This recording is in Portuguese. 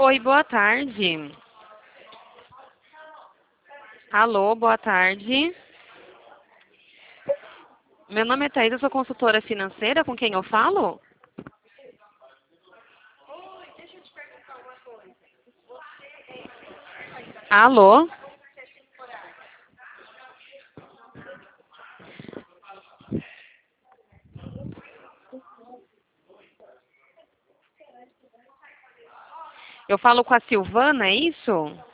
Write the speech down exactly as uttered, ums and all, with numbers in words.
Oi, boa tarde. Alô, boa tarde. Meu nome é Thaís, eu sou consultora financeira. Com quem eu falo? Alô? Eu falo com a Silvana, é isso?